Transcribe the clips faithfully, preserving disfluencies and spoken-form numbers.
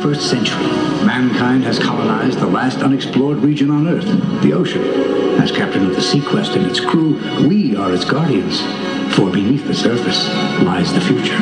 twenty-first century, mankind has colonized the last unexplored region on Earth, the ocean. As captain of the Sequest and its crew, we are its guardians. For beneath the surface lies the future.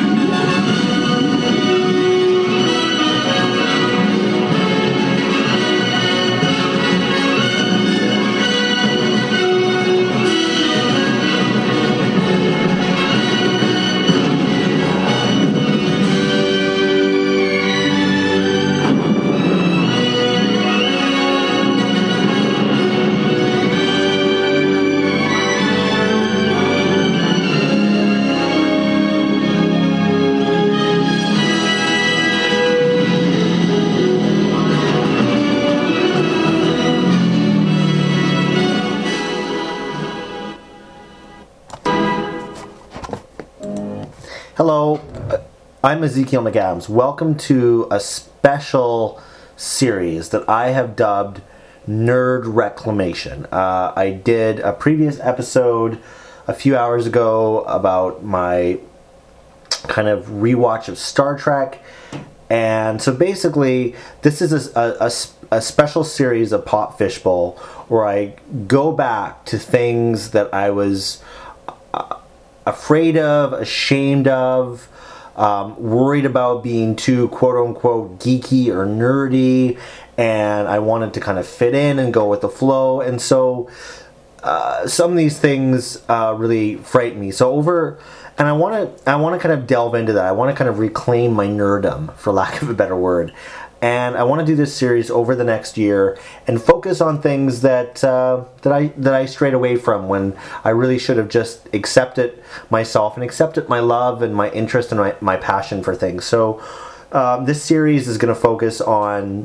Hello, I'm Ezekiel McAdams. Welcome to a special series that I have dubbed Nerd Reclamation. Uh, I did a previous episode a few hours ago about my kind of rewatch of Star Trek. And so basically, this is a, a, a special series of Pop Fishbowl where I go back to things that I was Uh, afraid of, ashamed of, um, worried about being too quote-unquote geeky or nerdy, and I wanted to kind of fit in and go with the flow, and so uh, some of these things uh, really frighten me. So over, and I want to, I want to kind of delve into that. I want to kind of reclaim my nerdom, for lack of a better word. And I want to do this series over the next year and focus on things that uh, that I that I strayed away from when I really should have just accepted myself and accepted my love and my interest and my, my passion for things. So um, this series is going to focus on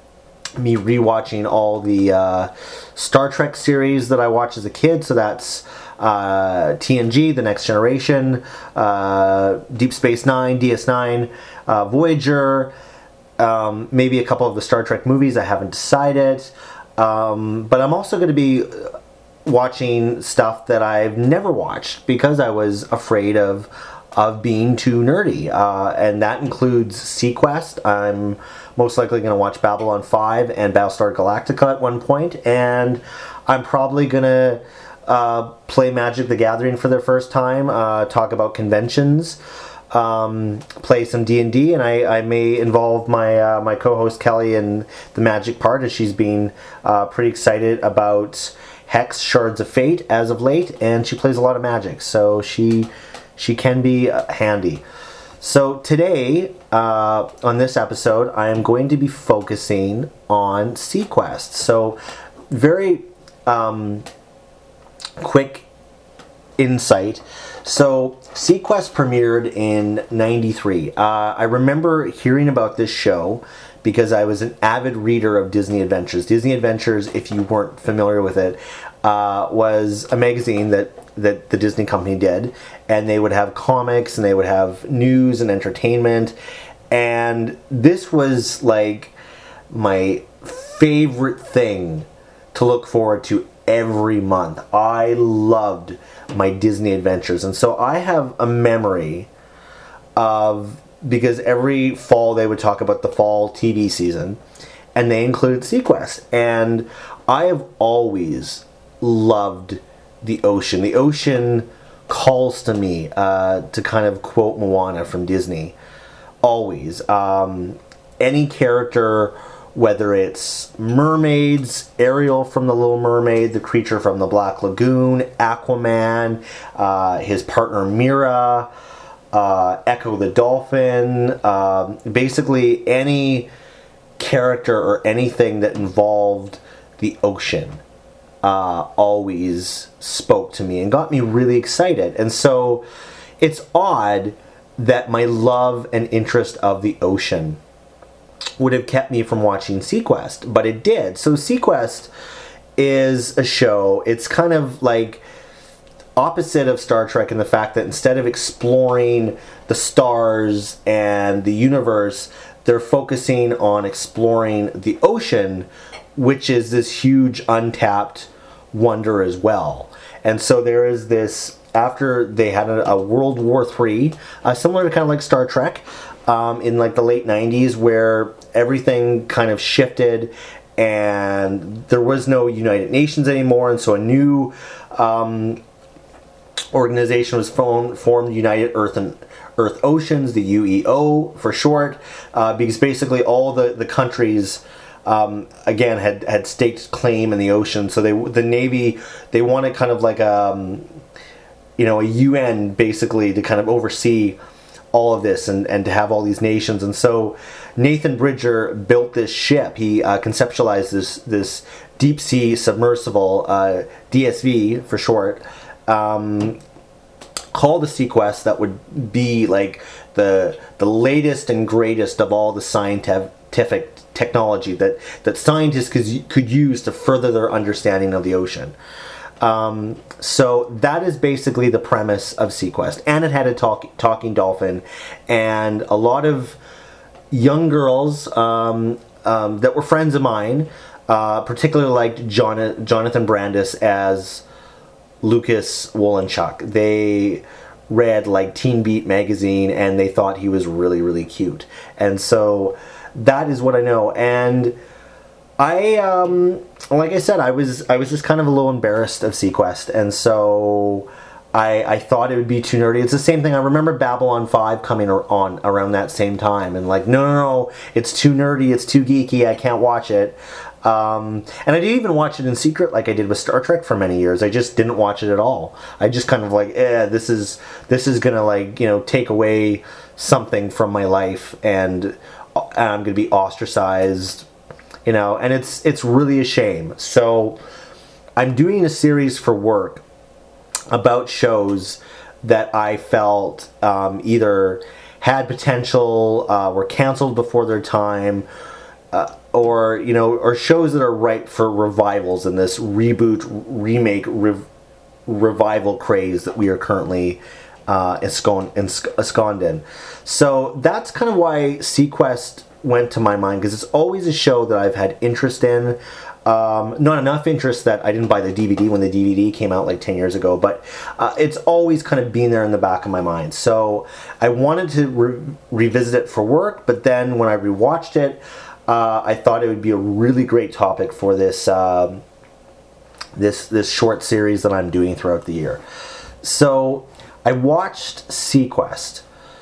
me rewatching all the uh, Star Trek series that I watched as a kid. So that's uh, T N G, The Next Generation, uh, Deep Space Nine, D S nine, uh, Voyager. Um, maybe a couple of the Star Trek movies. I haven't decided. Um, but I'm also going to be watching stuff that I've never watched because I was afraid of of being too nerdy. Uh, and that includes Sequest. I'm most likely going to watch Babylon five and Battlestar Galactica at one point. And I'm probably going to uh, play Magic the Gathering for the first time, uh, talk about conventions. Um, play some D and D, and I, I may involve my uh, my co-host Kelly in the Magic part, as she's been uh, pretty excited about Hex Shards of Fate as of late, and she plays a lot of Magic, so she she can be uh, handy. So today, uh, on this episode, I am going to be focusing on Sequest. So very um, quick insight. So Sequest premiered in ninety-three. Uh, I remember hearing about this show because I was an avid reader of Disney Adventures. Disney Adventures, if you weren't familiar with it, uh, was a magazine that, that the Disney company did. And they would have comics and they would have news and entertainment. And this was like my favorite thing to look forward to every month. I loved my Disney Adventures, and so I have a memory of, because every fall they would talk about the fall T V season, and they included Sequest, and I have always loved the ocean. The ocean calls to me, uh, to kind of quote Moana from Disney. Always. Um, any character, whether it's mermaids, Ariel from The Little Mermaid, the creature from the Black Lagoon, Aquaman, uh, his partner Mira, uh, Echo the Dolphin, um, basically any character or anything that involved the ocean uh, always spoke to me and got me really excited. And so it's odd that my love and interest of the ocean would have kept me from watching Sequest, but it did. So Sequest is a show, it's kind of like opposite of Star Trek in the fact that instead of exploring the stars and the universe, they're focusing on exploring the ocean, which is this huge untapped wonder as well. And so there is this, after they had a, a World War Three, uh, similar to kind of like Star Trek, um, in like the late nineties, where everything kind of shifted, and there was no United Nations anymore, and so a new um, organization was formed, formed United Earth and Earth Oceans, the U E O for short, uh, because basically all the, the countries, um, again, had, had staked claim in the ocean. So they the Navy, they wanted kind of like a, um, you know, a U N basically to kind of oversee all of this and, and to have all these nations. And so Nathan Bridger built this ship. He uh, conceptualized this, this deep sea submersible, uh, D S V for short, um, called the Sequest, that would be like the the latest and greatest of all the scientific technology that, that scientists could, could use to further their understanding of the ocean. Um, so that is basically the premise of Sequest. And it had a talk, talking dolphin, and a lot of young girls um, um, that were friends of mine, uh, particularly liked John, Jonathan Brandis as Lucas Wolinchuk. They read like Teen Beat magazine and they thought he was really, really cute. And so that is what I know. And I, um, like I said, I was I was just kind of a little embarrassed of Sequest, and so I, I thought it would be too nerdy. It's the same thing. I remember Babylon five coming on around that same time, and like, no, no, no, it's too nerdy, it's too geeky, I can't watch it. Um, and I didn't even watch it in secret like I did with Star Trek for many years. I just didn't watch it at all. I just kind of like, eh, this is this is gonna like, you know, take away something from my life, and I'm gonna be ostracized, you know. And it's it's really a shame. So I'm doing a series for work about shows that I felt um, either had potential, uh, were canceled before their time, uh, or you know, or shows that are ripe for revivals in this reboot, remake, rev- revival craze that we are currently uh, ensconced in. So that's kind of why Sequest went to my mind, because it's always a show that I've had interest in. Um, not enough interest that I didn't buy the D V D when the D V D came out like ten years ago, but uh, it's always kind of been there in the back of my mind. So I wanted to re- revisit it for work, but then when I rewatched it, uh, I thought it would be a really great topic for this um, this this short series that I'm doing throughout the year. So I watched Sequest.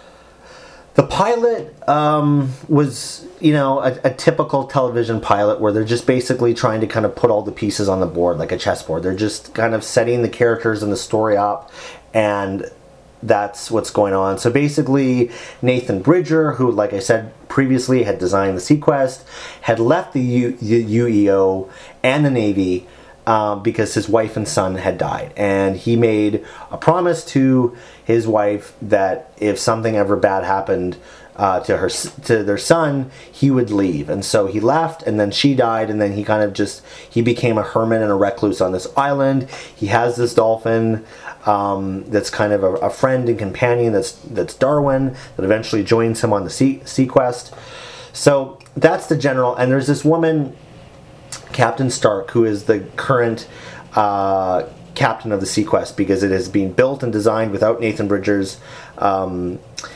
The pilot um, was, you know, a, a typical television pilot where they're just basically trying to kind of put all the pieces on the board like a chessboard. They're just kind of setting the characters and the story up, and that's what's going on. So basically, Nathan Bridger, who, like I said previously, had designed the Sequest, had left the, U- the U E O and the Navy Um, because his wife and son had died, and he made a promise to his wife that if something ever bad happened uh, to her to their son, he would leave. And so he left, and then she died, and then he kind of just he became a hermit and a recluse on this island. He has this dolphin um, that's kind of a, a friend and companion. That's that's Darwin, that eventually joins him on the sea Sequest. So that's the general. And there's this woman, Captain Stark, who is the current uh, captain of the Sequest, because it is being built and designed without Nathan Bridger's um,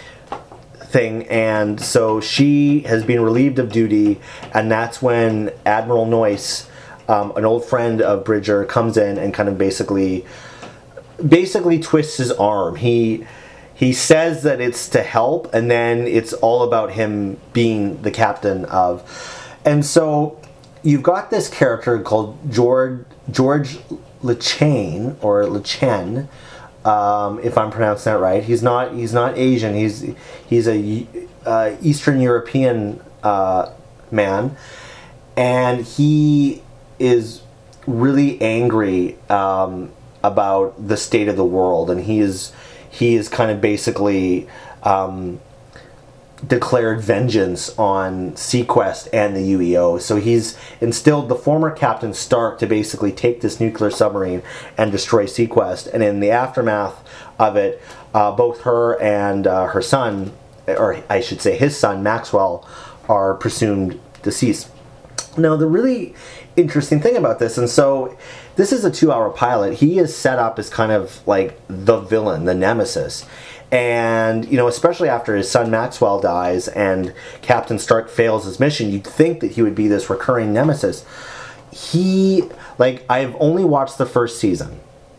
thing, and so she has been relieved of duty, and that's when Admiral Noyce, um, an old friend of Bridger, comes in and kind of basically basically twists his arm. He he says that it's to help, and then it's all about him being the captain of, and so you've got this character called George George LeChain or LeChen, um, if I'm pronouncing that right. He's not he's not Asian. He's he's a uh, Eastern European uh, man, and he is really angry um, about the state of the world, and he is he is kind of basically Um, declared vengeance on Sequest and the U E O. So he's instilled the former Captain Stark to basically take this nuclear submarine and destroy Sequest. And in the aftermath of it, uh, both her and uh, her son, or I should say his son, Maxwell, are presumed deceased. Now, the really interesting thing about this, and so this is a two-hour pilot, he is set up as kind of like the villain, the nemesis. And, you know, especially after his son Maxwell dies and Captain Stark fails his mission, you'd think that he would be this recurring nemesis. He, like, I've only watched the first season,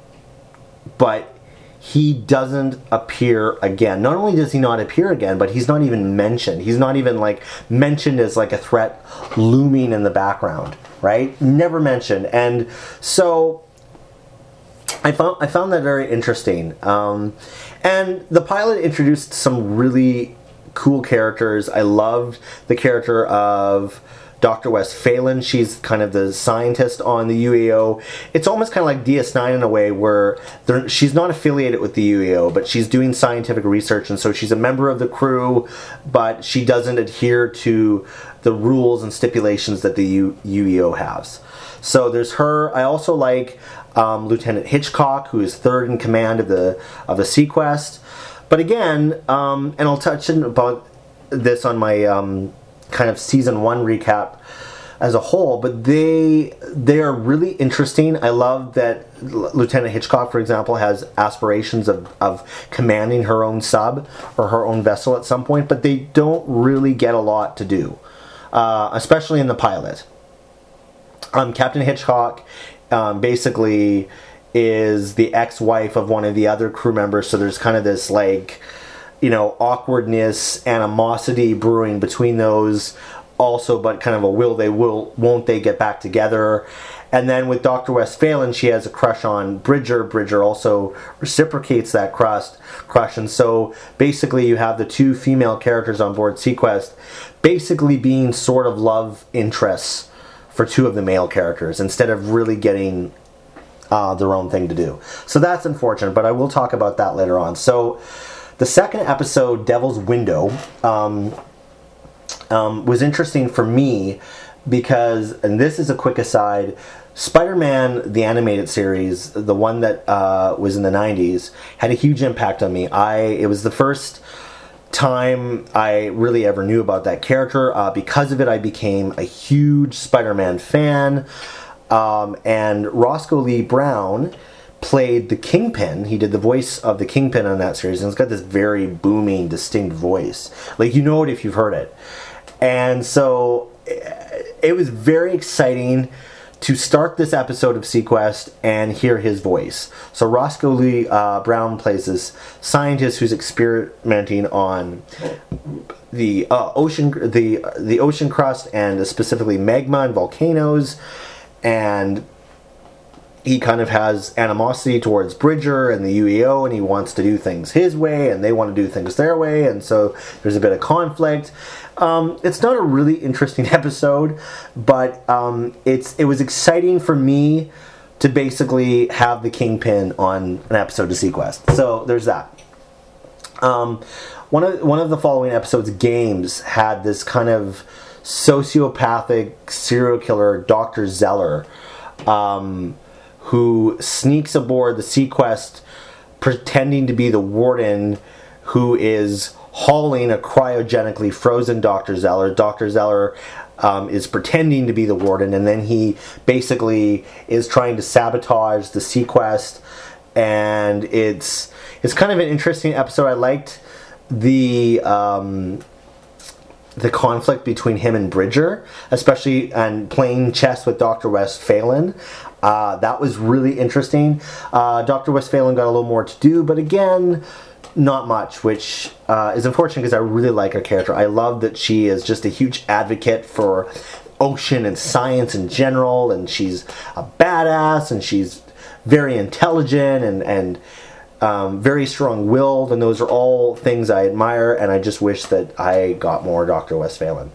but he doesn't appear again. Not only does he not appear again, but he's not even mentioned. He's not even, like, mentioned as, like, a threat looming in the background, right? Never mentioned. And so I found I found that very interesting. Um, and the pilot introduced some really cool characters. I loved the character of Doctor West Phelan. She's kind of the scientist on the U A O. It's almost kind of like D S nine in a way, where she's not affiliated with the U A O, but she's doing scientific research, and so she's a member of the crew, but she doesn't adhere to the rules and stipulations that the U- UEO has. So there's her. I also like um, Lieutenant Hitchcock, who is third in command of the of the Sequest. But again, um, and I'll touch on about this on my um, kind of season one recap as a whole, but they they are really interesting. I love that Lieutenant Hitchcock, for example, has aspirations of, of commanding her own sub or her own vessel at some point, but they don't really get a lot to do, uh, especially in the pilot. Um, Captain Hitchcock um, basically is the ex-wife of one of the other crew members, so there's kind of this, like, you know, awkwardness, animosity brewing between those also, but kind of a will they, will won't they get back together. And then with Doctor West Phelan, she has a crush on Bridger. Bridger also reciprocates that crust, crush. And so basically you have the two female characters on board Sequest basically being sort of love interests for two of the male characters instead of really getting uh, their own thing to do. So that's unfortunate, but I will talk about that later on. So the second episode, Devil's Window, um, um, was interesting for me because, and this is a quick aside, Spider-Man, the animated series, the one that uh, was in the nineties, had a huge impact on me. I It was the first time I really ever knew about that character. Uh, because of it, I became a huge Spider-Man fan. Um, and Roscoe Lee Brown played the Kingpin. He did the voice of the Kingpin on that series, and it's got this very booming, distinct voice. Like, you know it if you've heard it. And so it was very exciting to start this episode of Sequest and hear his voice. So Roscoe Lee uh, Brown plays this scientist who's experimenting on the uh, ocean, the the ocean crust, and specifically magma and volcanoes, and he kind of has animosity towards Bridger and the U E O, and he wants to do things his way, and they want to do things their way, and so there's a bit of conflict. Um, it's not a really interesting episode, but um, it's it was exciting for me to basically have the Kingpin on an episode of Sequest. So there's that. Um, one of one of the following episodes, Games, had this kind of sociopathic serial killer, Doctor Zeller, um, who sneaks aboard the Sequest pretending to be the warden, who is hauling a cryogenically frozen Doctor Zeller. Doctor Zeller um, is pretending to be the warden, and then he basically is trying to sabotage the Sequest. And it's it's kind of an interesting episode. I liked the um, the conflict between him and Bridger, especially and playing chess with Doctor West Phelan. Uh, that was really interesting. Uh, Doctor West Phelan got a little more to do, but again, not much, which uh, is unfortunate because I really like her character. I love that she is just a huge advocate for ocean and science in general, and she's a badass, and she's very intelligent and, and um, very strong-willed, and those are all things I admire, and I just wish that I got more Doctor West Phelan.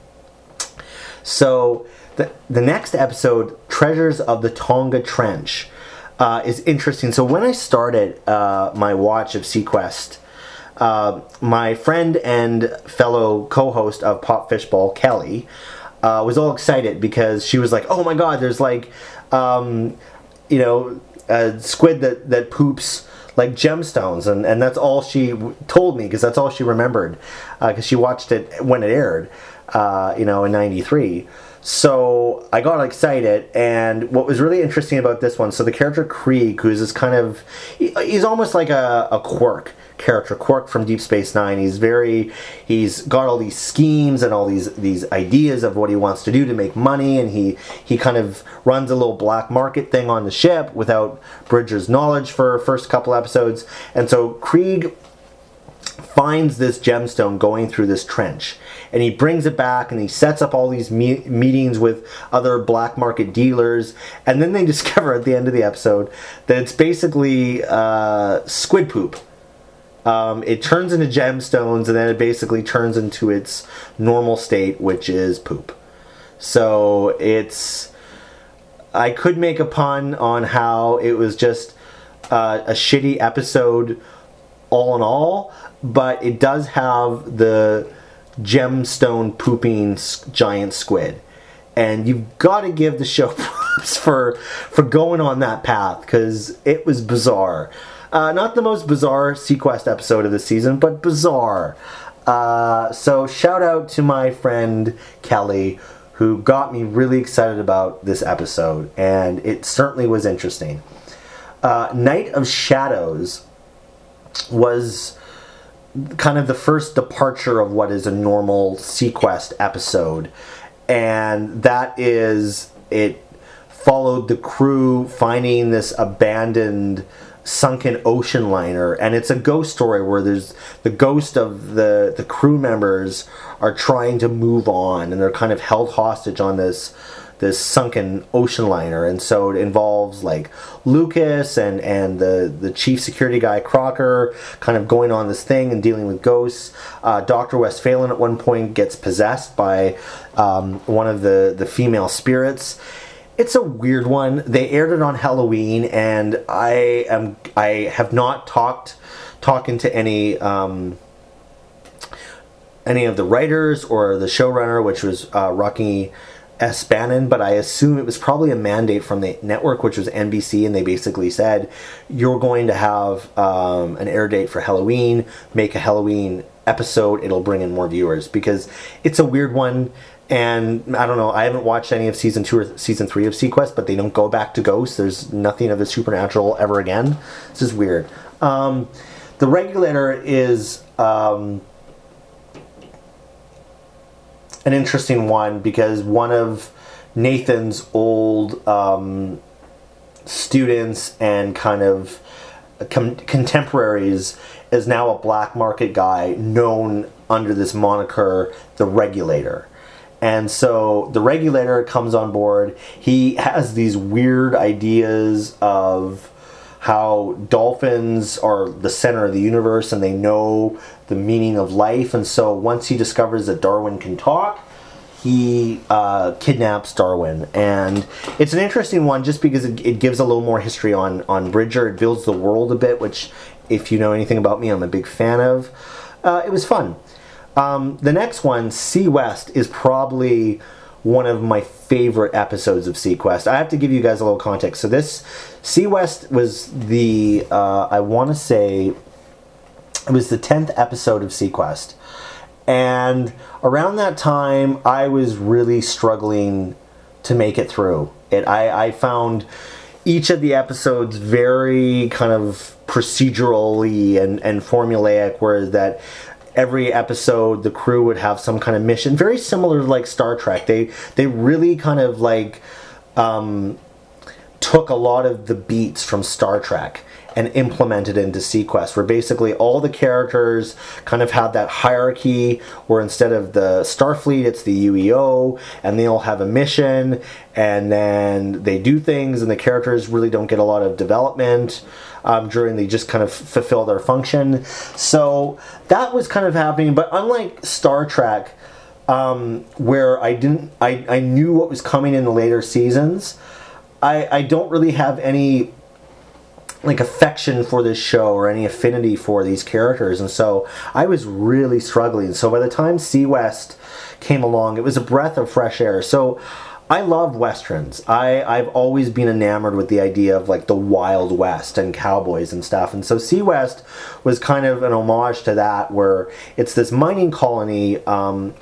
So the, the next episode, Treasures of the Tonga Trench, uh, is interesting. So when I started uh, my watch of Sequest, Uh, my friend and fellow co-host of Pop Fishbowl, Kelly, uh, was all excited because she was like, "Oh my God, there's like, um, you know, a squid that, that poops like gemstones," and, and that's all she told me because that's all she remembered because uh, she watched it when it aired, uh, you know, in ninety-three. So I got excited, and what was really interesting about this one, so the character Krieg, who's this kind of, he, he's almost like a, a quirk character Quark from Deep Space Nine. He's very, he's got all these schemes and all these these ideas of what he wants to do to make money, and he he kind of runs a little black market thing on the ship without Bridger's knowledge for first couple episodes. And so Krieg finds this gemstone going through this trench, and he brings it back, and he sets up all these me- meetings with other black market dealers, and then they discover at the end of the episode that it's basically uh, squid poop. Um, it turns into gemstones, and then it basically turns into its normal state, which is poop. So it's, I could make a pun on how it was just uh, a shitty episode all in all, but it does have the gemstone pooping giant squid, and you've got to give the show props for for going on that path, because it was bizarre. Uh, not the most bizarre Sequest episode of the season, but bizarre. Uh, so shout out to my friend Kelly, who got me really excited about this episode, and it certainly was interesting. Uh, Night of Shadows was kind of the first departure of what is a normal Sequest episode, and that is, it followed the crew finding this abandoned sunken ocean liner, and it's a ghost story where there's the ghost of the the crew members are trying to move on, and they're kind of held hostage on this this sunken ocean liner. And so it involves like Lucas and and the the chief security guy Crocker kind of going on this thing and dealing with ghosts. uh, Doctor Westphalen at one point gets possessed by um, one of the the female spirits. It's a weird one. They aired it on Halloween, and I am I have not talked talking to any um, any of the writers or the showrunner, which was uh, Rocky S. Bannon, but I assume it was probably a mandate from the network, which was N B C, and they basically said, you're going to have um, an air date for Halloween, make a Halloween episode, it'll bring in more viewers, because it's a weird one. And I don't know, I haven't watched any of season two or season three of Sequest, but they don't go back to ghosts. There's nothing of the supernatural ever again. This is weird. Um, the Regulator is um, an interesting one, because one of Nathan's old um, students and kind of com- contemporaries is now a black market guy known under this moniker, the Regulator. And so the Regulator comes on board. He has these weird ideas of how dolphins are the center of the universe and they know the meaning of life. And so once he discovers that Darwin can talk, he uh, kidnaps Darwin. And it's an interesting one just because it, it gives a little more history on, on Bridger. It builds the world a bit, which, if you know anything about me, I'm a big fan of. Uh, it was fun. Um, the next one, Seawest, is probably one of my favorite episodes of Sequest. I have to give you guys a little context. So this, Seawest was the, uh, I want to say, it was the tenth episode of Sequest. And around that time, I was really struggling to make it through. It, I, I found each of the episodes very kind of procedurally and, and formulaic, whereas that every episode the crew would have some kind of mission, very similar to like Star Trek. They they really kind of like um, took a lot of the beats from Star Trek and implemented into Sequest, where basically all the characters kind of have that hierarchy where instead of the Starfleet, it's the U E O, and they all have a mission, and then they do things, and the characters really don't get a lot of development um, during, they just kind of fulfill their function. So that was kind of happening, but unlike Star Trek, um, where I didn't, I, I knew what was coming in the later seasons, I, I don't really have any like affection for this show or any affinity for these characters, and so I was really struggling. So by the time Seawest came along, it was a breath of fresh air. So I love westerns. I, I've always been enamored with the idea of like the Wild West and cowboys and stuff, and so Seawest was kind of an homage to that, where it's this mining colony um,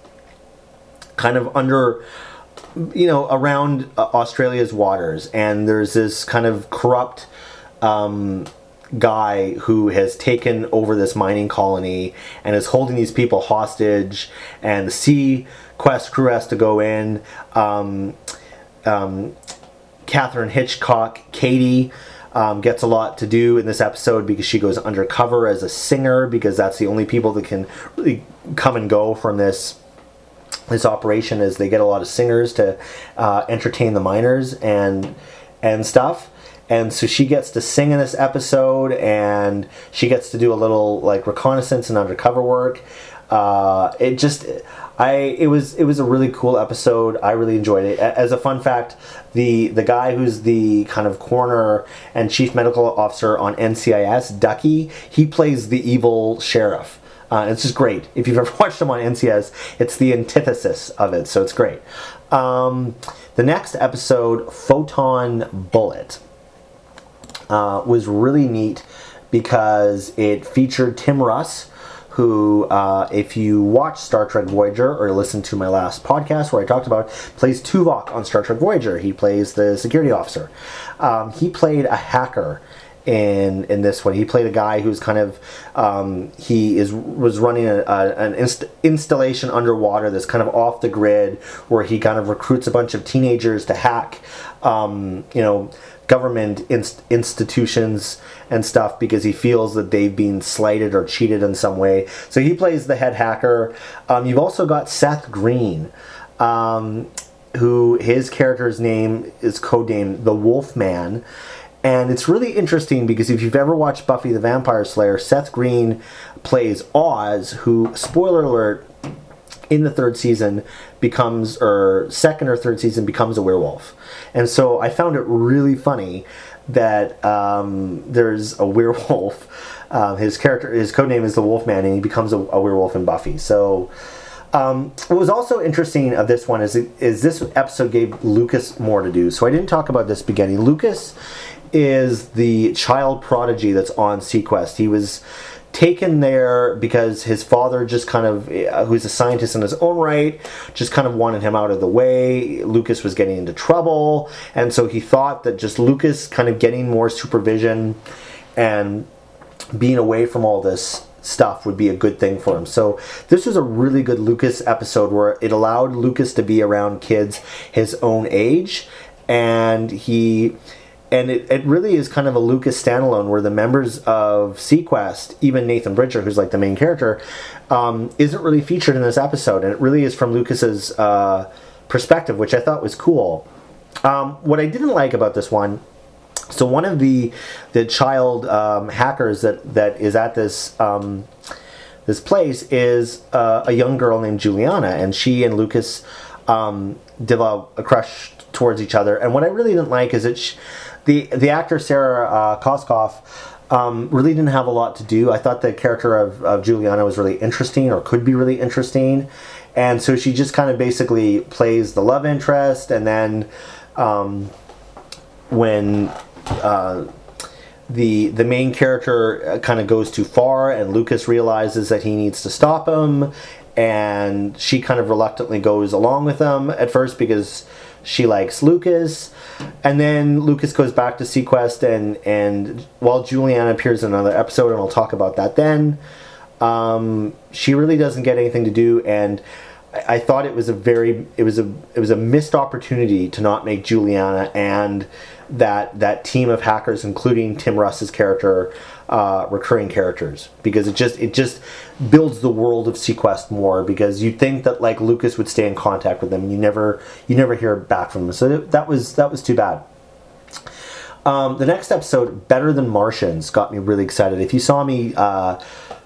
kind of under, you know, around uh, Australia's waters, and there's this kind of corrupt Um, guy who has taken over this mining colony and is holding these people hostage, and the Sequest crew has to go in. Um, um, Catherine Hitchcock, Katie, um, gets a lot to do in this episode because she goes undercover as a singer, because that's the only people that can really come and go from this this operation, is they get a lot of singers to uh, entertain the miners and and stuff. And so she gets to sing in this episode, and she gets to do a little like reconnaissance and undercover work. Uh, it just, I it was it was a really cool episode. I really enjoyed it. As a fun fact, the the guy who's the kind of coroner and chief medical officer on N C I S, Ducky, he plays the evil sheriff. Uh, it's just great. If you've ever watched him on N C I S, it's the antithesis of it, so it's great. Um, the next episode, Photon Bullet, Uh, was really neat because it featured Tim Russ, who, uh, if you watch Star Trek Voyager or listen to my last podcast where I talked about, plays Tuvok on Star Trek Voyager. He plays the security officer. Um, he played a hacker in in this one. He played a guy who's kind of um, he is was running a, a, an inst- installation underwater that's kind of off the grid, where he kind of recruits a bunch of teenagers to hack, um, you know. government inst- institutions and stuff, because he feels that they've been slighted or cheated in some way. So he plays the head hacker. Um, you've also got Seth Green, um, who his character's name is codenamed the Wolfman. And it's really interesting because if you've ever watched Buffy the Vampire Slayer, Seth Green plays Oz, who, spoiler alert, in the third season becomes, or second or third season, becomes a werewolf. And so I found it really funny that um, there's a werewolf. Um, his character, his codename is the Wolfman, and he becomes a, a werewolf in Buffy. So um, what was also interesting of this one is, is this episode gave Lucas more to do. So I didn't talk about this beginning. Lucas is the child prodigy that's on Sequest. He was taken there because his father just kind of, uh, who's a scientist in his own right, just kind of wanted him out of the way. Lucas was getting into trouble, and so he thought that just Lucas kind of getting more supervision and being away from all this stuff would be a good thing for him. So this was a really good Lucas episode where it allowed Lucas to be around kids his own age, and he... And it, it really is kind of a Lucas standalone, where the members of Sequest, even Nathan Bridger, who's like the main character, um, isn't really featured in this episode. And it really is from Lucas's uh, perspective, which I thought was cool. Um, what I didn't like about this one, so one of the the child um, hackers that, that is at this um, this place is uh, a young girl named Juliana, and she and Lucas um, develop a crush towards each other. And what I really didn't like is that she, The the actor Sarah uh, Koskoff um, really didn't have a lot to do. I thought the character of, of Juliana was really interesting, or could be really interesting, and so she just kind of basically plays the love interest, and then um, when uh, the the main character kind of goes too far, and Lucas realizes that he needs to stop him, and she kind of reluctantly goes along with him at first because she likes Lucas. And then Lucas goes back to Sequest, and, and while Juliana appears in another episode, and I'll talk about that then, um, she really doesn't get anything to do, and I, I thought it was a very, it was a, it was a missed opportunity to not make Juliana and that, that team of hackers, including Tim Russ's character, uh, recurring characters, because it just, it just builds the world of Sequest more, because you'd think that like Lucas would stay in contact with them, and you never, you never hear back from them. So that was, that was too bad. Um, the next episode, Better Than Martians, got me really excited. If you saw me, uh,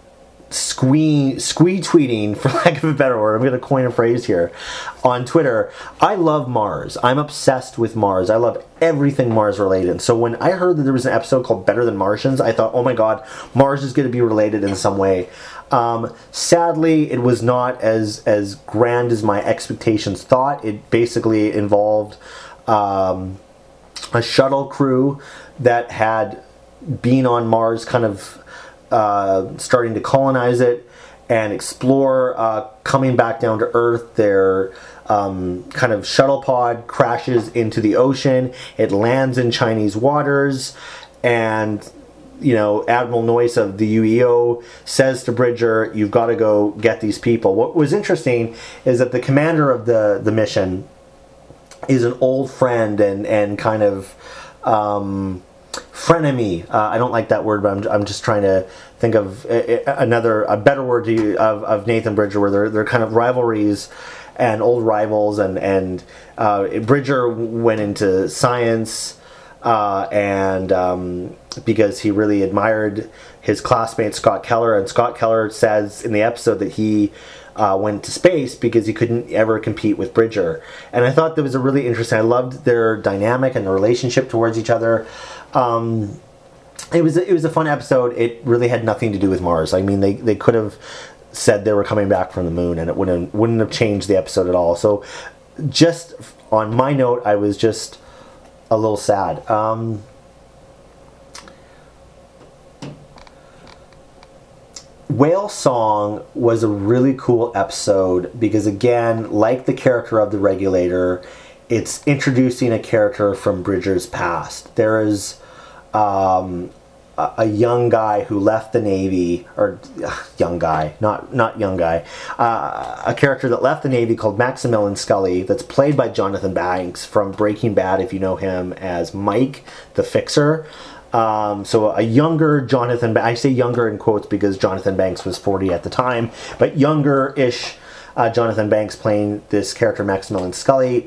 squee squee tweeting, for lack of a better word, I'm going to coin a phrase here, on Twitter, I love Mars. I'm obsessed with Mars. I love everything Mars related. So when I heard that there was an episode called Better Than Martians, I thought, oh my god, Mars is going to be related in some way. Um, sadly, it was not as as grand as my expectations thought. It basically involved um, a shuttle crew that had been on Mars, kind of Uh, starting to colonize it and explore, uh, coming back down to Earth. Their um, kind of shuttle pod crashes into the ocean. It lands in Chinese waters, and you know, Admiral Noyce of the U E O says to Bridger, you've got to go get these people. What was interesting is that the commander of the, the mission is an old friend and, and kind of um, frenemy. Uh, I don't like that word, but I'm, I'm just trying to think of another, a better word to use of, of Nathan Bridger, where they're, they're kind of rivalries and old rivals. And, and uh, Bridger went into science uh, and um, because he really admired his classmate Scott Keller. And Scott Keller says in the episode that he Uh, went to space because he couldn't ever compete with Bridger. And I thought that was a really interesting, I loved their dynamic and their relationship towards each other. Um, it was it was a fun episode. It really had nothing to do with Mars. I mean, they, they could have said they were coming back from the moon and it wouldn't, wouldn't have changed the episode at all. So just on my note, I was just a little sad. Um, Whale Song was a really cool episode because, again, like the character of the Regulator, it's introducing a character from Bridger's past. There is um, a, a young guy who left the Navy, or uh, young guy, not not young guy, uh, a character that left the Navy called Maximilian Scully that's played by Jonathan Banks from Breaking Bad, if you know him as Mike, the Fixer. Um, so a younger Jonathan, I say younger in quotes because Jonathan Banks was forty at the time, but younger-ish uh, Jonathan Banks playing this character Maximilian Scully,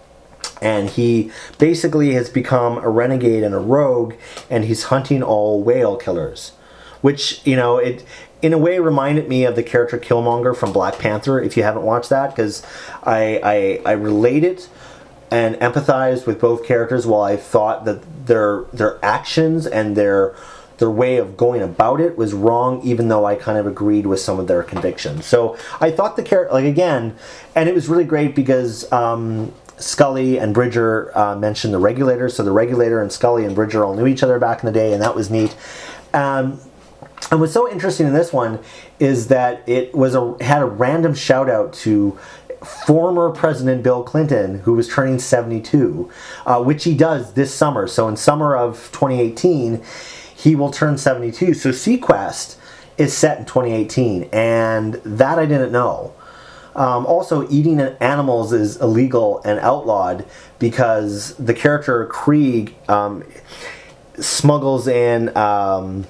and he basically has become a renegade and a rogue, and he's hunting all whale killers, which, you know, it in a way reminded me of the character Killmonger from Black Panther, if you haven't watched that, because I, I, I relate it and empathized with both characters while I thought that their their actions and their their way of going about it was wrong, even though I kind of agreed with some of their convictions. So I thought the character, like again, and it was really great because um, Scully and Bridger uh, mentioned the Regulator, so the Regulator and Scully and Bridger all knew each other back in the day, and that was neat. Um, and what's so interesting in this one is that it was a had a random shout out to former President Bill Clinton, who was turning seventy-two, uh, which he does this summer. So in summer of twenty eighteen, he will turn seventy-two. So Sequest is set in twenty eighteen, and that I didn't know. Um, also, eating animals is illegal and outlawed because the character Krieg um, smuggles in um,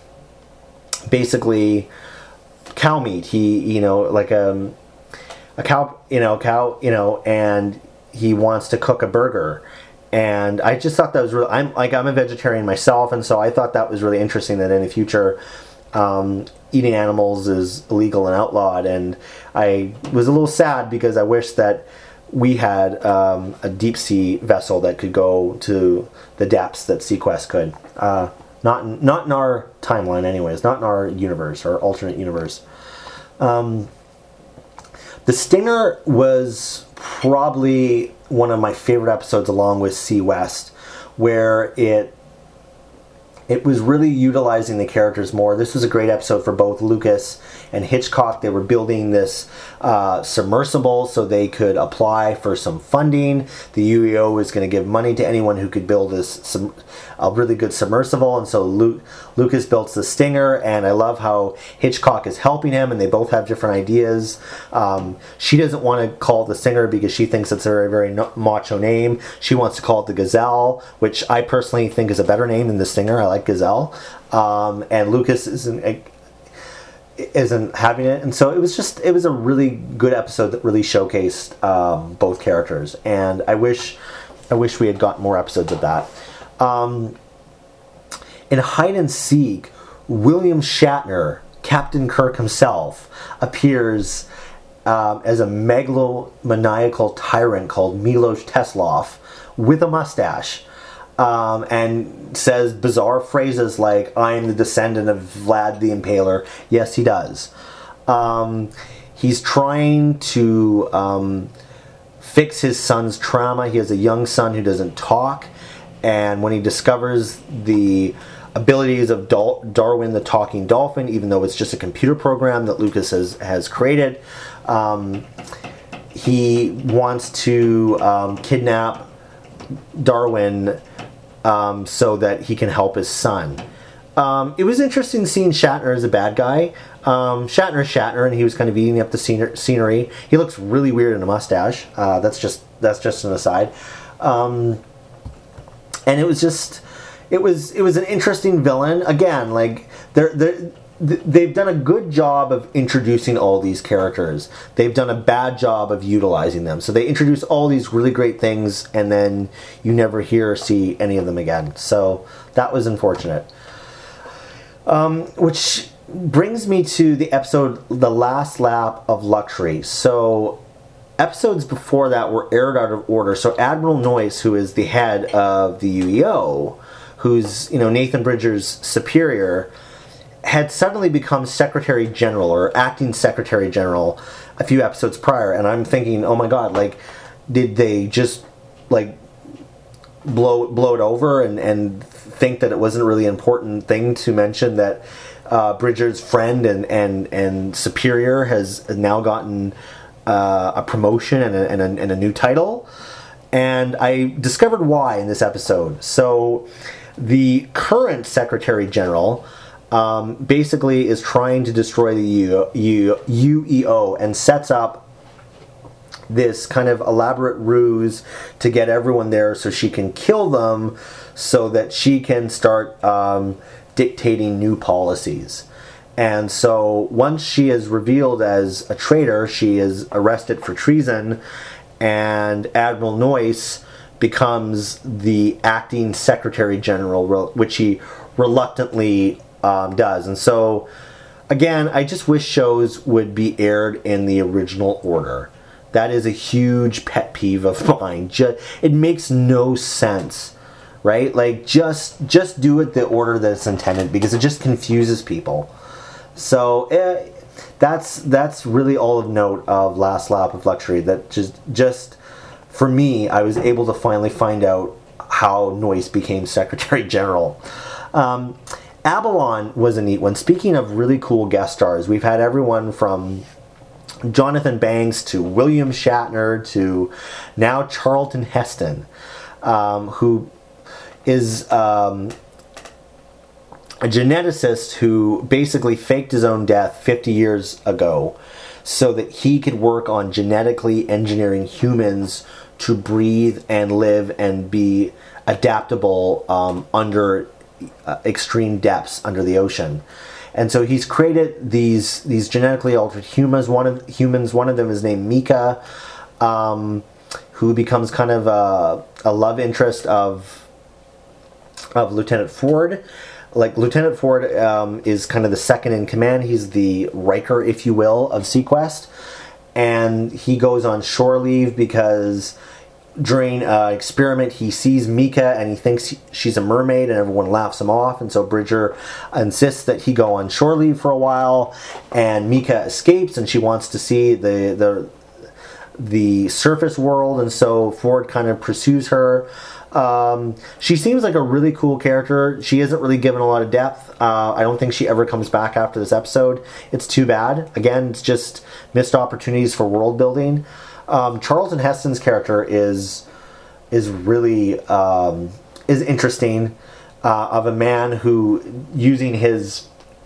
basically cow meat. He, you know, like a a cow, you know, cow, you know, and he wants to cook a burger. And I just thought that was really, I'm like, I'm a vegetarian myself, and so I thought that was really interesting that in the future, um, eating animals is illegal and outlawed. And I was a little sad because I wish that we had um, a deep sea vessel that could go to the depths that Sequest could. Uh, not in, not in our timeline, anyways. Not in our universe, our alternate universe. Um, the Stinger was probably one of my favorite episodes, along with Sea West, where it it was really utilizing the characters more. This was a great episode for both Lucas and Hitchcock. They were building this uh, submersible so they could apply for some funding. The U E O was going to give money to anyone who could build this sub- a really good submersible, and so Lu- Lucas built the Stinger, and I love how Hitchcock is helping him, and they both have different ideas. Um, she doesn't want to call it the Stinger because she thinks it's a very, very no- macho name. She wants to call it the Gazelle, which I personally think is a better name than the Stinger. I like Gazelle. Um, and Lucas isn't isn't having it, and so it was just it was a really good episode that really showcased um, both characters, and I wish I wish we had got more episodes of that. Um, in Hide and Seek, William Shatner, Captain Kirk himself, appears um, as a megalomaniacal tyrant called Milos Teslov with a mustache. Um, and says bizarre phrases like, I am the descendant of Vlad the Impaler. Yes, he does. Um, he's trying to um, fix his son's trauma. He has a young son who doesn't talk. And when he discovers the abilities of Dal- Darwin the Talking Dolphin, even though it's just a computer program that Lucas has, has created, um, he wants to um, kidnap Darwin Um, so that he can help his son. Um, it was interesting seeing Shatner as a bad guy. Um, Shatner, Shatner, and he was kind of eating up the scener- scenery. He looks really weird in a mustache. Uh, that's just that's just an aside. Um, and it was just, it was it was an interesting villain. Again, like they're they're. They've done a good job of introducing all these characters. They've done a bad job of utilizing them. So they introduce all these really great things, and then you never hear or see any of them again. So that was unfortunate. Um, which brings me to the episode, The Last Lap of Luxury. So episodes before that were aired out of order. So Admiral Noyce, who is the head of the U E O, who's, you know, Nathan Bridger's superior, had suddenly become Secretary General or Acting Secretary General a few episodes prior, and I'm thinking, oh my god, like, did they just like blow blow it over and, and think that it wasn't a really important thing to mention that uh, Bridger's friend and, and, and superior has now gotten uh, a promotion and a, and, a, and a new title? And I discovered why in this episode. So the current Secretary General Um, basically is trying to destroy the U, U, U E O and sets up this kind of elaborate ruse to get everyone there so she can kill them so that she can start um, dictating new policies. And so once she is revealed as a traitor, she is arrested for treason, and Admiral Noyce becomes the acting Secretary General, which he reluctantly Um, does. And so, again, I just wish shows would be aired in the original order. That is a huge pet peeve of mine. Just, it makes no sense, right? Like, just just do it the order that it's intended, because it just confuses people. So eh, that's that's really all of note of Last Lap of Luxury. That just just for me, I was able to finally find out how Noyce became Secretary General. Um, Abalon was a neat one. Speaking of really cool guest stars, we've had everyone from Jonathan Banks to William Shatner to now Charlton Heston, um, who is um, a geneticist who basically faked his own death fifty years ago so that he could work on genetically engineering humans to breathe and live and be adaptable um, under Uh, extreme depths under the ocean. And so he's created these these genetically altered humans. One of humans, one of them is named Mika, um, who becomes kind of a, a love interest of of Lieutenant Ford. Like Lieutenant Ford um, is kind of the second in command. He's the Riker, if you will, of Sequest, and he goes on shore leave because during an experiment, he sees Mika and he thinks she's a mermaid, and everyone laughs him off. And so Bridger insists that he go on shore leave for a while, and Mika escapes, and she wants to see the the the surface world, and so Ford kind of pursues her. Um, she seems like a really cool character. She isn't really given a lot of depth. Uh, I don't think she ever comes back after this episode. It's too bad. Again, it's just missed opportunities for world building. Um, Charlton Heston's character is is really um, is interesting, uh, of a man who, using his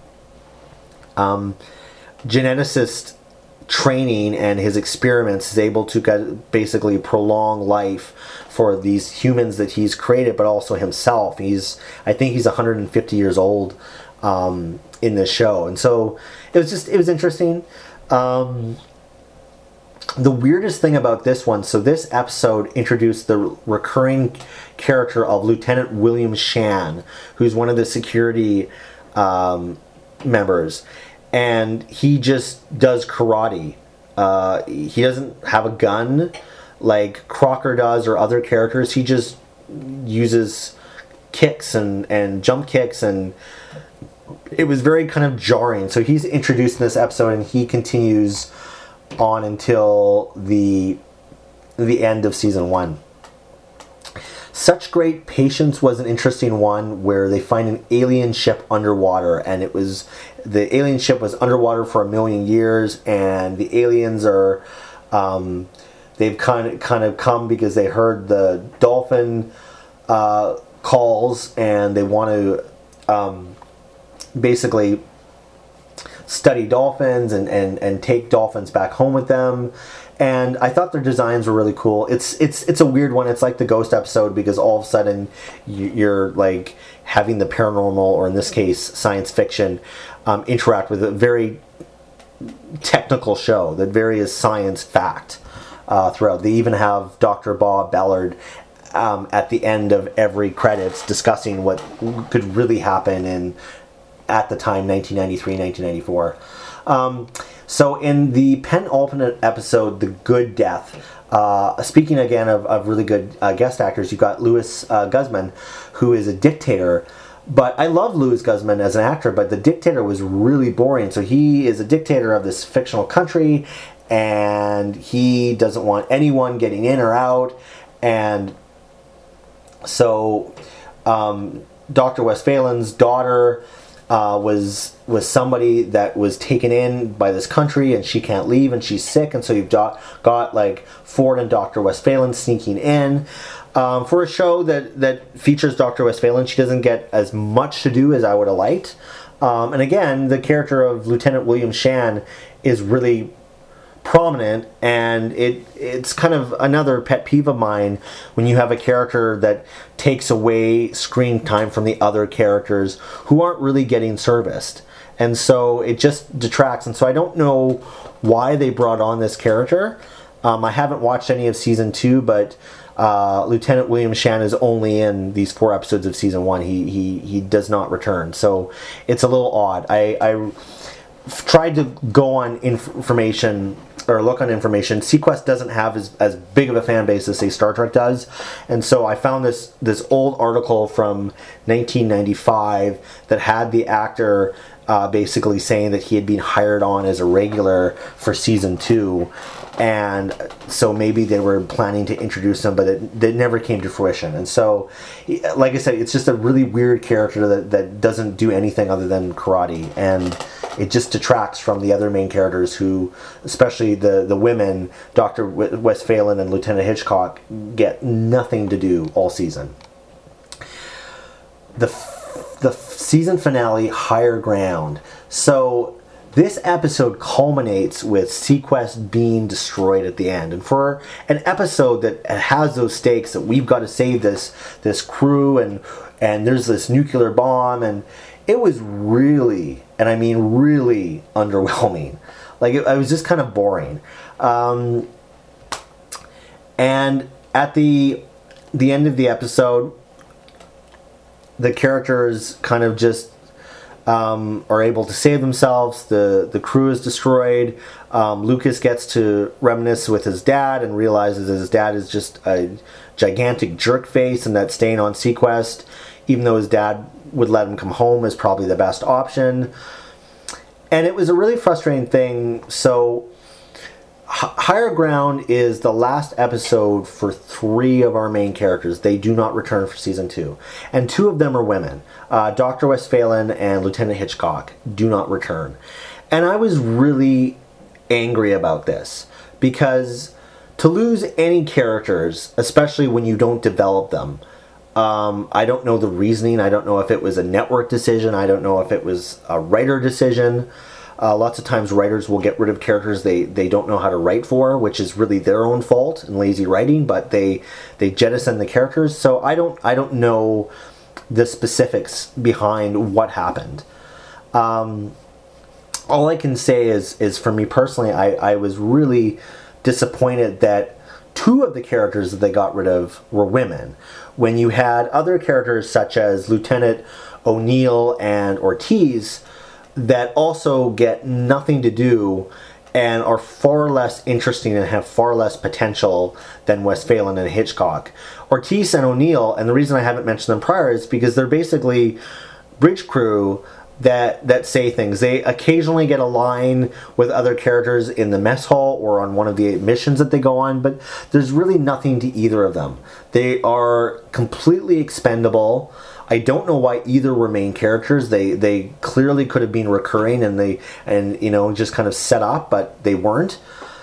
um, geneticist training and his experiments, is able to get, basically prolong life for these humans that he's created, but also himself. He's I think he's one hundred fifty years old um, in this show, and so it was just it was interesting. Um, The weirdest thing about this one, so this episode introduced the recurring character of Lieutenant William Shan, who's one of the security um, members, and he just does karate. Uh, he doesn't have a gun like Crocker does or other characters. He just uses kicks and, and jump kicks, and it was very kind of jarring. So he's introduced in this episode, and he continues on until the the end of season one. Such Great Patience was an interesting one where they find an alien ship underwater, and it was the alien ship was underwater for a million years, and the aliens are um, they've kind of kind of come because they heard the dolphin uh, calls, and they want to um, basically study dolphins and, and, and take dolphins back home with them. And I thought their designs were really cool. It's it's it's a weird one. It's like the Ghost episode because all of a sudden you're like having the paranormal, or in this case science fiction, um, interact with a very technical show that varies science fact uh, throughout. They even have Doctor Bob Ballard um, at the end of every credits discussing what could really happen in, at the time, nineteen ninety-three, nineteen ninety-four. Um, so in the penultimate episode, The Good Death, uh, speaking again of, of really good uh, guest actors, you've got Louis uh, Guzman, who is a dictator. But I love Louis Guzman as an actor, but the dictator was really boring. So he is a dictator of this fictional country, and he doesn't want anyone getting in or out. And so um, Doctor Westphalen's daughter uh, was was somebody that was taken in by this country, and she can't leave, and she's sick, and so you've got, got like Ford and Doctor Westphalen sneaking in. Um, for a show that, that features Doctor Westphalen, she doesn't get as much to do as I would have liked. Um, and again, the character of Lieutenant William Shan is really prominent, and it it's kind of another pet peeve of mine when you have a character that takes away screen time from the other characters who aren't really getting serviced. And so it just detracts. And so I don't know why they brought on this character. Um, I haven't watched any of season two, but uh, Lieutenant William Shan is only in these four episodes of season one. He he he does not return, so it's a little odd. I, I tried to go on inf- information or look on information. Sequest doesn't have as, as big of a fan base as say Star Trek does, and so I found this this old article from nineteen ninety-five that had the actor uh, basically saying that he had been hired on as a regular for season two, and so maybe they were planning to introduce him, but it, it never came to fruition. And so, like I said, it's just a really weird character that, that doesn't do anything other than karate, and it just detracts from the other main characters who, especially the, the women, Doctor Westphalen and Lieutenant Hitchcock, get nothing to do all season. The, the season finale, Higher Ground. So this episode culminates with Sequest being destroyed at the end. And for an episode that has those stakes that we've got to save this this crew, and and there's this nuclear bomb, and it was really, and I mean really, underwhelming. Like, it, it was just kind of boring. Um, and at the the end of the episode, the characters kind of just um, are able to save themselves. The the crew is destroyed. Um, Lucas gets to reminisce with his dad and realizes that his dad is just a gigantic jerk face, and that staying on Sequest, even though his dad would let him come home, is probably the best option. And it was a really frustrating thing. So H- Higher Ground is the last episode for three of our main characters. They do not return for season two. And two of them are women. Uh, Doctor Westphalen and Lieutenant Hitchcock do not return. And I was really angry about this, because to lose any characters, especially when you don't develop them, Um, I don't know the reasoning. I don't know if it was a network decision. I don't know if it was a writer decision. Uh, lots of times writers will get rid of characters they, they don't know how to write for, which is really their own fault and lazy writing, but they they jettison the characters. So I don't I don't know the specifics behind what happened. Um, all I can say is is for me personally, I, I was really disappointed that two of the characters that they got rid of were women, when you had other characters such as Lieutenant O'Neill and Ortiz that also get nothing to do and are far less interesting and have far less potential than Westphalen and Hitchcock. Ortiz and O'Neill, and the reason I haven't mentioned them prior is because they're basically bridge crew that that say things. They occasionally get a line with other characters in the mess hall or on one of the missions that they go on, but there's really nothing to either of them. They are completely expendable. I don't know why either were main characters. They they clearly could have been recurring and they and you know just kind of set up, but they weren't.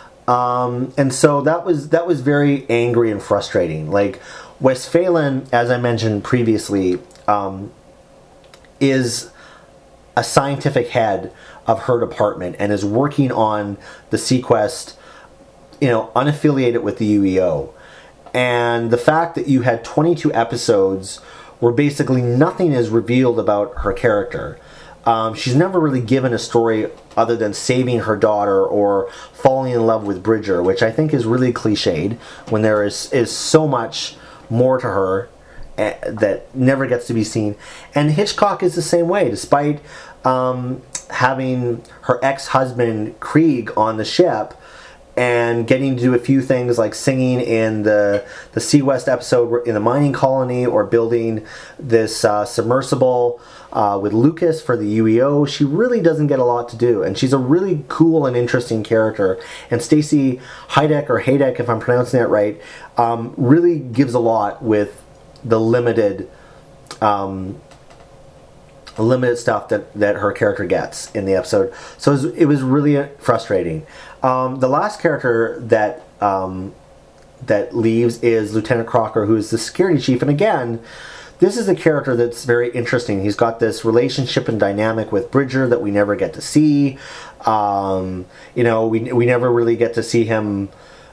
Um, and so that was that was very angry and frustrating. Like, Westphalen, as I mentioned previously, um, is a scientific head of her department and is working on the Sequest, you know, unaffiliated with the U E O. And the fact that you had twenty-two episodes where basically nothing is revealed about her character. Um, she's never really given a story other than saving her daughter or falling in love with Bridger, which I think is really cliched when there is, is so much more to her uh, that never gets to be seen. And Hitchcock is the same way, despite um, having her ex-husband Krieg on the ship and getting to do a few things like singing in the the Sequest episode in the mining colony, or building this uh, submersible uh, with Lucas for the U E O. She really doesn't get a lot to do, and she's a really cool and interesting character. And Stacy Haidek, or Haidek if I'm pronouncing it right, um, really gives a lot with the limited um, limited stuff that, that her character gets in the episode. So it was, it was really frustrating. Um, the last character that um, that leaves is Lieutenant Crocker, who is the security chief. And again, this is a character that's very interesting. He's got this relationship and dynamic with Bridger that we never get to see. Um, you know, we we never really get to see him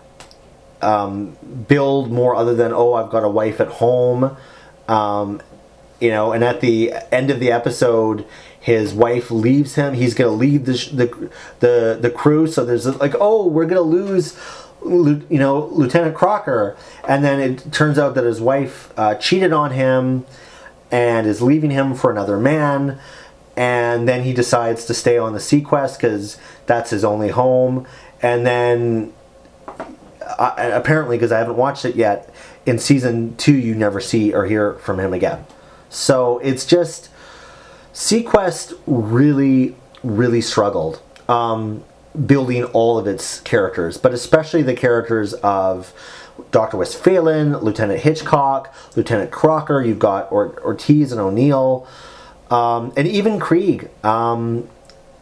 um, build more other than, oh, I've got a wife at home. Um, you know, and at the end of the episode, his wife leaves him. He's going to leave the, the the the crew. So there's like, oh, we're going to lose, you know, Lieutenant Crocker. And then it turns out that his wife uh, cheated on him and is leaving him for another man. And then he decides to stay on the Sequest because that's his only home. And then uh, apparently, because I haven't watched it yet, in season two you never see or hear from him again. So it's just, Sequest really, really struggled um, building all of its characters, but especially the characters of Doctor Westphalen, Lieutenant Hitchcock, Lieutenant Crocker. You've got or- Ortiz and O'Neill, um, and even Krieg. Um,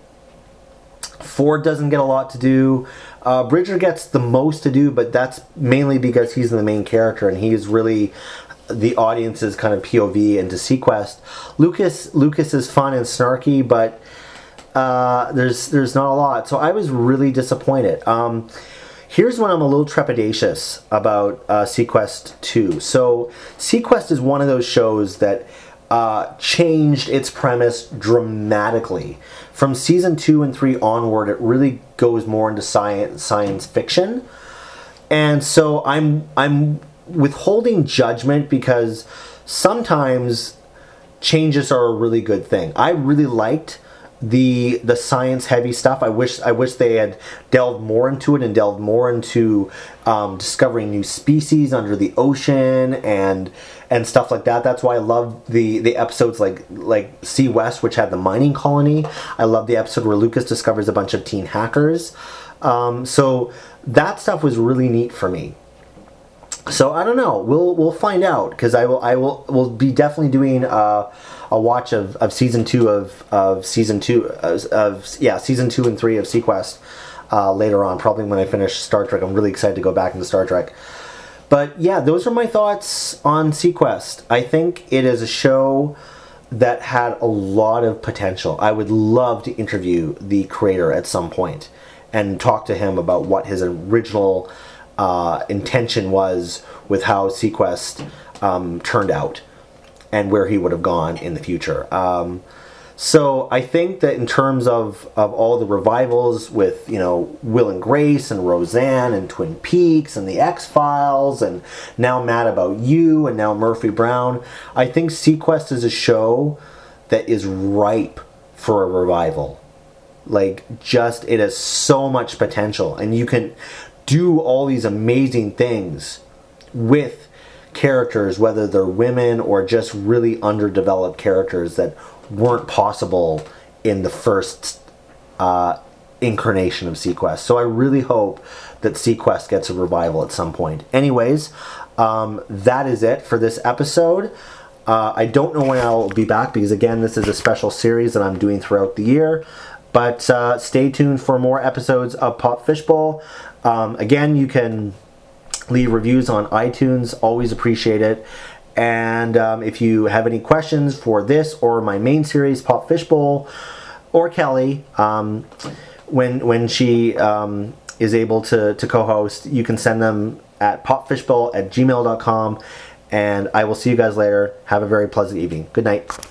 Ford doesn't get a lot to do. Uh, Bridger gets the most to do, but that's mainly because he's the main character and he is really the audience's kind of P O V into Sequest. Lucas Lucas is fun and snarky, but uh, there's there's not a lot. So I was really disappointed. Um, here's when I'm a little trepidatious about uh, Sequest two. So Sequest is one of those shows that uh, changed its premise dramatically. From season two and three onward, it really goes more into science science fiction, and so I'm I'm. withholding judgment, because sometimes changes are a really good thing. I really liked the the science heavy stuff. I wish I wish they had delved more into it and delved more into um, discovering new species under the ocean and and stuff like that. That's why I love the the episodes like like Sea West, which had the mining colony. I love the episode where Lucas discovers a bunch of teen hackers. Um, so that stuff was really neat for me. So I don't know. We'll we'll find out, because I will I will will be definitely doing uh, a watch of, of season two of of season two of, of yeah season two and three of Sequest uh, later on. Probably when I finish Star Trek. I'm really excited to go back into Star Trek. But yeah, those are my thoughts on Sequest. I think it is a show that had a lot of potential. I would love to interview the creator at some point and talk to him about what his original Uh, intention was with how Sequest um, turned out and where he would have gone in the future. Um, so I think that in terms of, of all the revivals with, you know, Will and Grace and Roseanne and Twin Peaks and the X-Files and now Mad About You and now Murphy Brown, I think Sequest is a show that is ripe for a revival. Like, just, it has so much potential, and you can do all these amazing things with characters, whether they're women or just really underdeveloped characters that weren't possible in the first uh, incarnation of Sequest. So I really hope that Sequest gets a revival at some point. Anyways, um, that is it for this episode. Uh, I don't know when I'll be back, because again, this is a special series that I'm doing throughout the year. But uh, stay tuned for more episodes of Pop Fishbowl. Um, again, you can leave reviews on iTunes. Always appreciate it. And um, if you have any questions for this or my main series, Pop Fishbowl, or Kelly, um, when when she um, is able to, to co-host, you can send them at popfishbowl at gmail dot com. And I will see you guys later. Have a very pleasant evening. Good night.